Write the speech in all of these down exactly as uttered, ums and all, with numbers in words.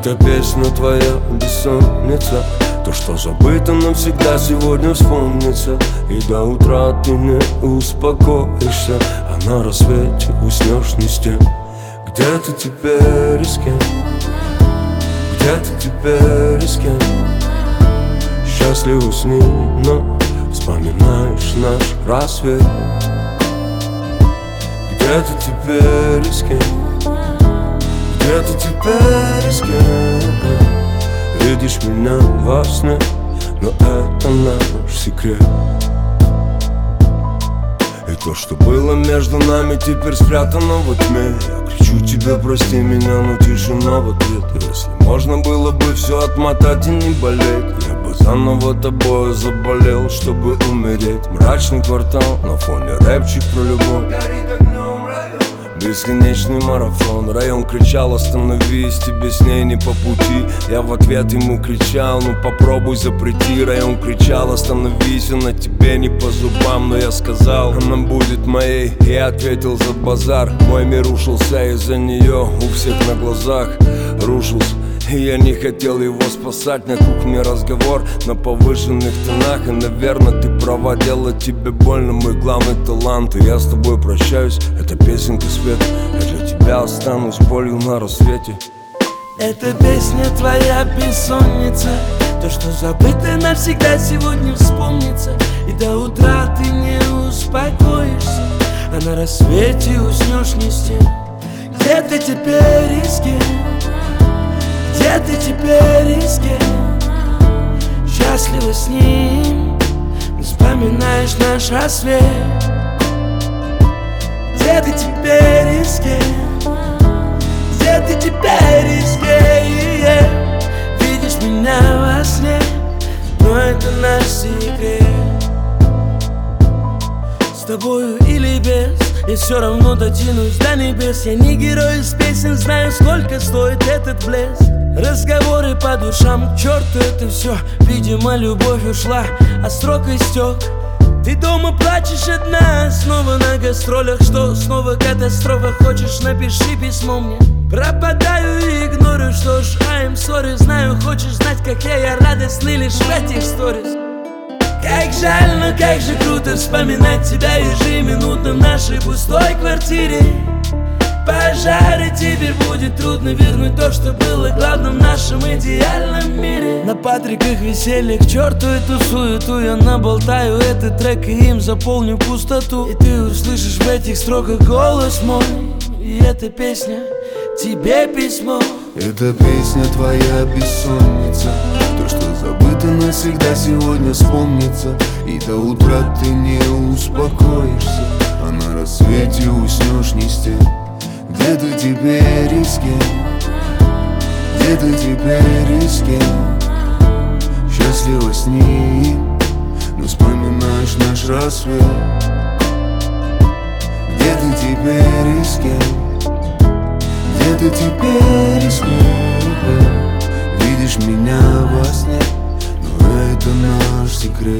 Эта песня твоя бессонница, то, что забыто навсегда, сегодня вспомнится. И до утра ты не успокоишься, а на рассвете уснешь не с тем. Где ты теперь и с кем? Где ты теперь и с кем? Счастлив с ним, но вспоминаешь наш рассвет. Где ты теперь и с кем? Где ты теперь и с кем? Видишь меня во сне, но это наш секрет. И то, что было между нами, теперь спрятано во тьме. Я кричу тебе, прости меня, но тишина в ответ. Если можно было бы все отмотать и не болеть, я бы заново тобой заболел, чтобы умереть. Мрачный квартал, на фоне рэпчик про любовь. Бесконечный марафон. Район кричал: остановись, тебе с ней не по пути. Я в ответ ему кричал: ну попробуй запрети. Район кричал: остановись, она тебе не по зубам. Но я сказал: она будет моей. Я ответил: за базар. Мой мир рушился из-за нее, у всех на глазах рушился. И я не хотел его спасать. На кухне разговор на повышенных тонах. И, наверное, ты права, делать тебе больно мой главный талант. И я с тобой прощаюсь, это песенка свет. Я для тебя останусь болью на рассвете. Эта песня твоя бессонница, то, что забыто навсегда, сегодня вспомнится. И до утра ты не успокоишься, а на рассвете уснешь не с тем. Где ты теперь и с кем? Где ты теперь и с кем? Счастлива с ним, вспоминаешь наш рассвет. Где ты теперь и с кем? Где ты теперь и с кем? Видишь меня во сне, но это наш секрет. С тобою или без, я все равно дотянусь до небес. Я не герой из песен, знаю, сколько стоит этот блеск. Разговоры по душам, к черту это все. Видимо, любовь ушла, а срок истек. Ты дома плачешь одна, снова на гастролях. Что, снова катастрофа? Хочешь, напиши письмо мне. Пропадаю и игнорю, что ж, I'm sorry. Знаю, хочешь знать, как я, я радостный лишь в этих сторис. Как жаль, но как же круто вспоминать тебя ежеминутно в нашей пустой квартире. Пожары, теперь будет трудно вернуть то, что было главным в нашем идеальном мире. На Патриках веселье, к черту эту суету. Я наболтаю этот трек и им заполню пустоту. И ты услышишь в этих строках голос мой. И эта песня тебе письмо. Эта песня твоя бессонница, то, что забыто навсегда, сегодня вспомнится. И до утра ты не успокоишься, а на рассвете уснешь не с тем. Где ты теперь и с кем? Где ты теперь и с кем? Счастлива с ним, но вспоминаешь наш рассвет. Где ты теперь и с кем? Где ты теперь и с кем? Видишь меня во сне, но это наш секрет.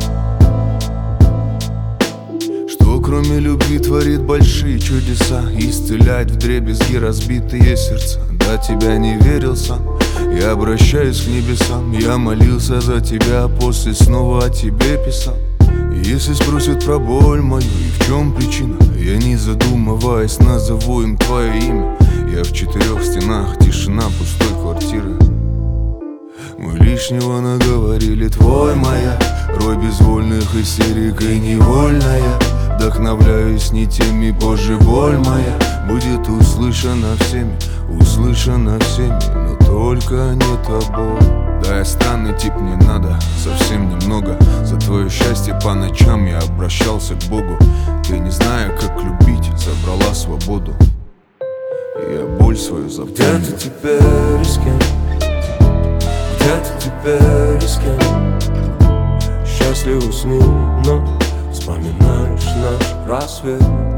Что кроме любви творит большие чудеса, исцеляет вдребезги разбитые сердца. До тебя не верил сам, я обращаюсь к небесам. Я молился за тебя, после снова о тебе писал. Если спросят про боль мою и в чем причина, я не задумываясь назову им твое имя. Я в четырех стенах, тишина пустой квартиры. Мы лишнего наговорили, твой моя рой безвольных истерик и невольная. Вдохновляюсь не теми, позже боль моя будет услышана всеми, услышана всеми, но только не тобой. Да, я странный тип, не надо совсем немного. За твое счастье по ночам я обращался к Богу. Ты, не зная, как любить, забрала свободу. И я боль свою запомнил. Где ты теперь и с кем? Где ты теперь и с кем? Счастлив с ним, но вспоминаешь наш рассвет.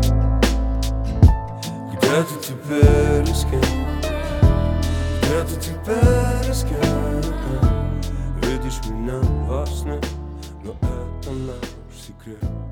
Где ты теперь и с кем? Где ты теперь и с кем? Видишь меня во сне, но это наш секрет.